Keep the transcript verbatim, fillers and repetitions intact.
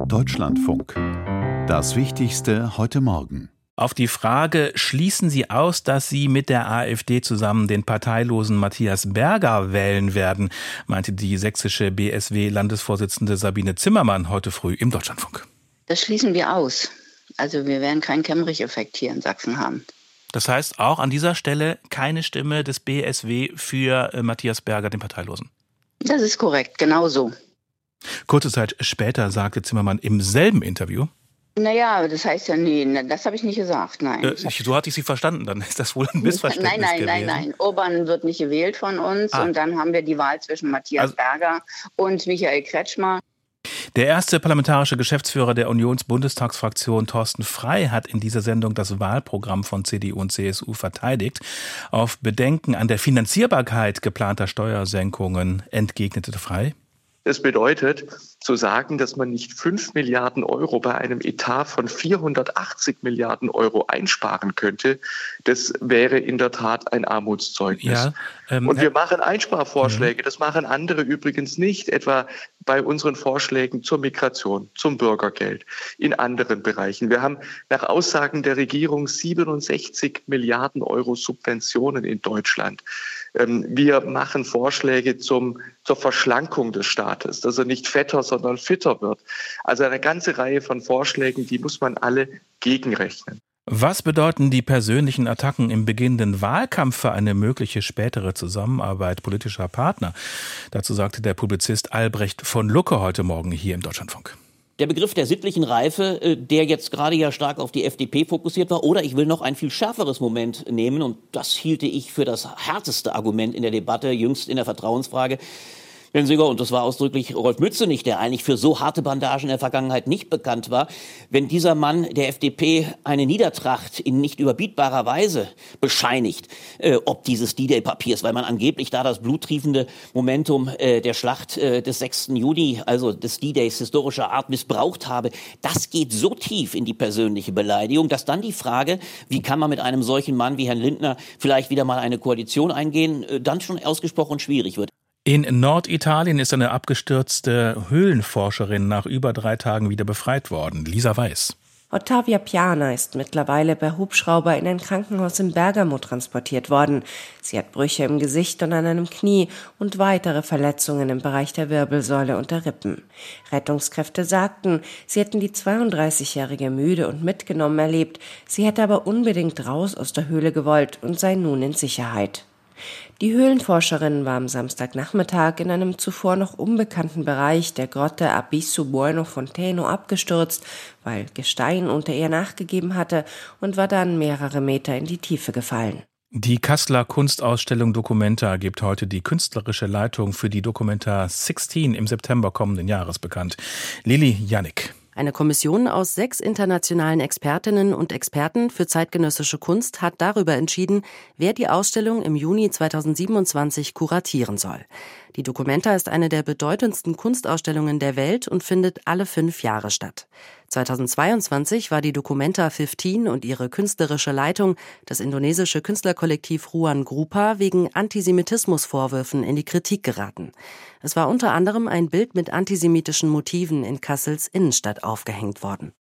Deutschlandfunk. Das Wichtigste heute Morgen. Auf die Frage, schließen Sie aus, dass Sie mit der AfD zusammen den parteilosen Matthias Berger wählen werden, meinte die sächsische B S W-Landesvorsitzende Sabine Zimmermann heute früh im Deutschlandfunk. Das schließen wir aus. Also wir werden keinen Kemmerich-Effekt hier in Sachsen haben. Das heißt auch an dieser Stelle keine Stimme des B S W für äh, Matthias Berger, den Parteilosen. Das ist korrekt, genau so. Kurze Zeit später sagte Zimmermann im selben Interview: Naja, das heißt ja, nee, das habe ich nicht gesagt, nein. Äh, ich, so hatte ich Sie verstanden, dann ist das wohl ein Missverständnis Nein, nein, gewesen. nein, nein. Urban wird nicht gewählt von uns ah. und dann haben wir die Wahl zwischen Matthias also, Berger und Michael Kretschmer. Der erste parlamentarische Geschäftsführer der Unions-Bundestagsfraktion, Thorsten Frey, hat in dieser Sendung das Wahlprogramm von C D U und C S U verteidigt. Auf Bedenken an der Finanzierbarkeit geplanter Steuersenkungen entgegnete Frey: Das bedeutet, zu sagen, dass man nicht fünf Milliarden Euro bei einem Etat von vierhundertachtzig Milliarden Euro einsparen könnte, das wäre in der Tat ein Armutszeugnis. Ja, ähm, Und wir machen Einsparvorschläge, das machen andere übrigens nicht, etwa bei unseren Vorschlägen zur Migration, zum Bürgergeld, in anderen Bereichen. Wir haben nach Aussagen der Regierung siebenundsechzig Milliarden Euro Subventionen in Deutschland. Wir machen Vorschläge zum, zur Verschlankung des Staates, dass er nicht fetter, sondern fitter wird. Also eine ganze Reihe von Vorschlägen, die muss man alle gegenrechnen. Was bedeuten die persönlichen Attacken im beginnenden Wahlkampf für eine mögliche spätere Zusammenarbeit politischer Partner? Dazu sagte der Publizist Albrecht von Lucke heute Morgen hier im Deutschlandfunk. Der Begriff der sittlichen Reife, der jetzt gerade ja stark auf die F D P fokussiert war, oder ich will noch ein viel schärferes Moment nehmen, und das hielte ich für das härteste Argument in der Debatte, jüngst in der Vertrauensfrage. Wenn sogar, und das war ausdrücklich Rolf Mützenich, der eigentlich für so harte Bandagen in der Vergangenheit nicht bekannt war, wenn dieser Mann der F D P eine Niedertracht in nicht überbietbarer Weise bescheinigt, äh, ob dieses D-Day-Papiers, weil man angeblich da das bluttriefende Momentum äh, der Schlacht äh, des sechsten Juni, also des D-Days historischer Art, missbraucht habe, das geht so tief in die persönliche Beleidigung, dass dann die Frage, wie kann man mit einem solchen Mann wie Herrn Lindner vielleicht wieder mal eine Koalition eingehen, äh, dann schon ausgesprochen schwierig wird. In Norditalien ist eine abgestürzte Höhlenforscherin nach über drei Tagen wieder befreit worden. Lisa Weiß. Ottavia Piana ist mittlerweile per Hubschrauber in ein Krankenhaus in Bergamo transportiert worden. Sie hat Brüche im Gesicht und an einem Knie und weitere Verletzungen im Bereich der Wirbelsäule und der Rippen. Rettungskräfte sagten, sie hätten die zweiunddreißigjährige müde und mitgenommen erlebt. Sie hätte aber unbedingt raus aus der Höhle gewollt und sei nun in Sicherheit. Die Höhlenforscherin war am Samstagnachmittag in einem zuvor noch unbekannten Bereich der Grotte Abisso Buono Fonteno abgestürzt, weil Gestein unter ihr nachgegeben hatte, und war dann mehrere Meter in die Tiefe gefallen. Die Kasseler Kunstausstellung Documenta gibt heute die künstlerische Leitung für die Documenta sechzehn im September kommenden Jahres bekannt. Lili Jannik. Eine Kommission aus sechs internationalen Expertinnen und Experten für zeitgenössische Kunst hat darüber entschieden, wer die Ausstellung im Juni zweitausendsiebenundzwanzig kuratieren soll. Die Documenta ist eine der bedeutendsten Kunstausstellungen der Welt und findet alle fünf Jahre statt. zweitausendzweiundzwanzig war die Documenta fünfzehn und ihre künstlerische Leitung, das indonesische Künstlerkollektiv Ruang Grupa, wegen Antisemitismusvorwürfen in die Kritik geraten. Es war unter anderem ein Bild mit antisemitischen Motiven in Kassels Innenstadt aufgehängt worden.